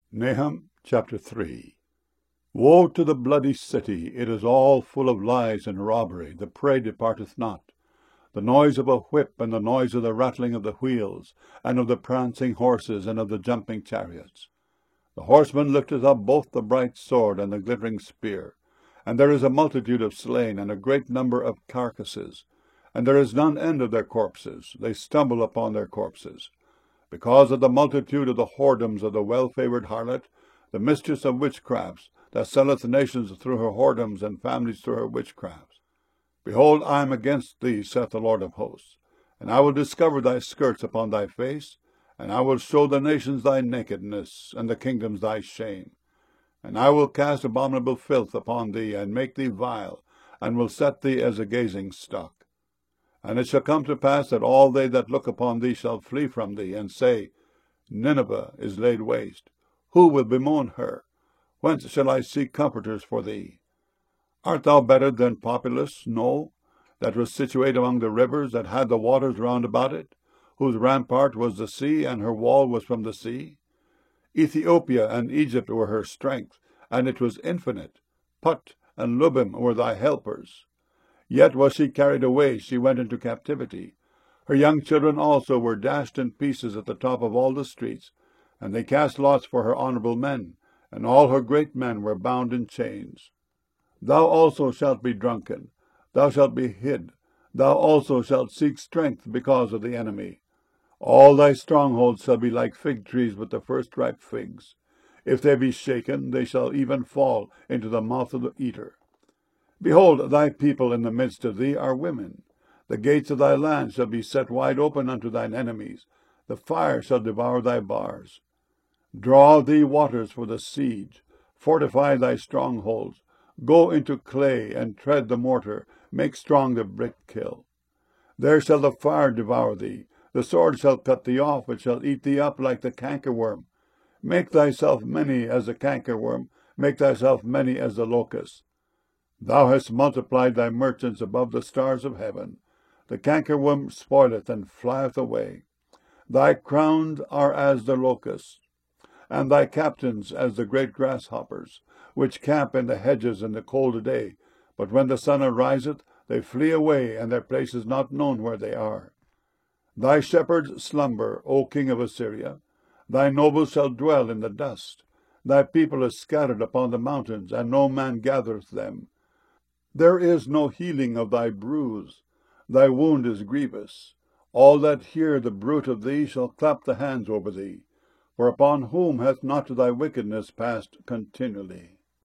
Nahum chapter 3. Woe to the bloody city! It is all full of lies and robbery. The prey departeth not. The noise of a whip, and the noise of the rattling of the wheels, and of the prancing horses, and of the jumping chariots. The horseman lifteth up both the bright sword and the glittering spear. And there is a multitude of slain, and a great number of carcasses. And there is none end of their corpses. They stumble upon their corpses. Because of the multitude of the whoredoms of the well-favoured harlot, the mistress of witchcrafts, that selleth nations through her whoredoms, and families through her witchcrafts. Behold, I am against thee, saith the Lord of hosts, and I will discover thy skirts upon thy face, and I will show the nations thy nakedness, and the kingdoms thy shame. And I will cast abominable filth upon thee, and make thee vile, and will set thee as a gazing stock. And it shall come to pass that all they that look upon thee shall flee from thee, and say, Nineveh is laid waste. Who will bemoan her? Whence shall I seek comforters for thee? Art thou better than Populus? No, that was situate among the rivers, that had the waters round about it, whose rampart was the sea, and her wall was from the sea? Ethiopia and Egypt were her strength, and it was infinite. Put and Lubim were thy helpers. Yet was she carried away, she went into captivity. Her young children also were dashed in pieces at the top of all the streets, and they cast lots for her honourable men, and all her great men were bound in chains. Thou also shalt be drunken, thou shalt be hid, thou also shalt seek strength because of the enemy. All thy strongholds shall be like fig trees with the first ripe figs. If they be shaken, they shall even fall into the mouth of the eater. Behold, thy people in the midst of thee are women. The gates of thy land shall be set wide open unto thine enemies. The fire shall devour thy bars. Draw thee waters for the siege. Fortify thy strongholds. Go into clay, and tread the mortar. Make strong the brick kiln. There shall the fire devour thee. The sword shall cut thee off. It shall eat thee up like the cankerworm. Make thyself many as the cankerworm. Make thyself many as the locust. Thou hast multiplied thy merchants above the stars of heaven. The cankerworm spoileth and flieth away. Thy crowns are as the locusts, and thy captains as the great grasshoppers, which camp in the hedges in the cold day. But when the sun ariseth, they flee away, and their place is not known where they are. Thy shepherds slumber, O king of Assyria. Thy nobles shall dwell in the dust. Thy people is scattered upon the mountains, and no man gathereth them. There is no healing of thy bruise. Thy wound is grievous. All that hear the bruit of thee shall clap the hands over thee. For upon whom hath not thy wickedness passed continually?